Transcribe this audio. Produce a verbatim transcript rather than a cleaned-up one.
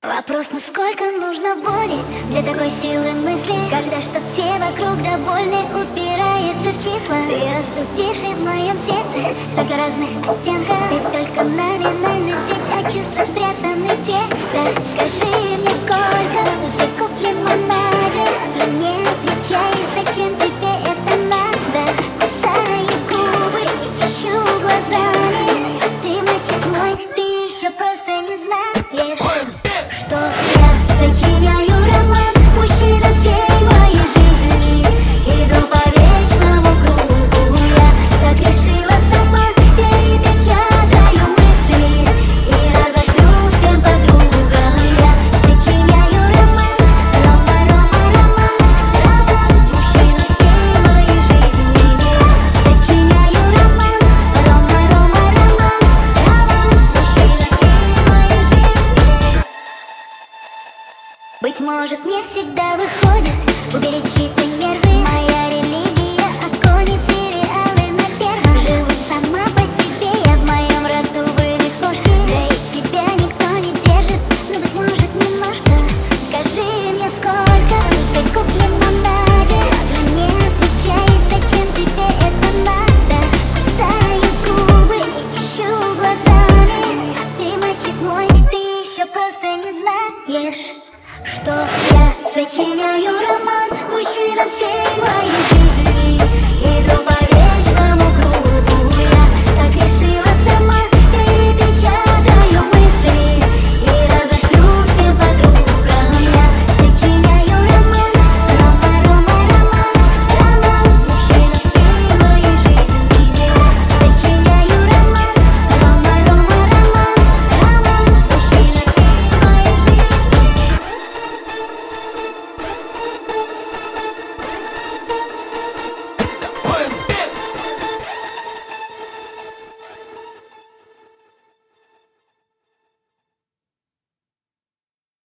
Вопрос, насколько нужно воли для такой силы мысли, когда чтоб все вокруг довольны, упирается в числа. Ты разбудивший в моем сердце столько разных оттенков. Ты только номинально здесь, а чувства спрятаны где? Да, скажи мне, сколько языков в лимонаде. Мне отвечай, зачем тебе это надо? Кусаю губы, ищу глазами, а ты, мальчик мой, ты еще просто не знаешь, что я сочиняю роман, мужчина всей моей жизни. Иду по вечному кругу, я так решила сама. Перепечатаю мысли и разошлю всем подругам. Я сочиняю роман, Рома, Рома, роман, роман, мужчина всей моей жизни. Я сочиняю роман, Рома, Рома, роман, роман, мужчина всей моей жизни. Быть может, не всегда выходит уберечь чьи-то нервы. Моя религия — огонь и сериалы на первом. Живу сама по себе, я в моем роду были кошки. Да и тебя никто не держит, но, быть может, немножко. Скажи мне, сколько языков в лимонаде. Мне отвечай, зачем тебе это надо? Кусаю губы, ищу глазами, а ты, мальчик мой, ты еще просто не знаешь, что я сочиняю роман, мужчина всей моей жизни.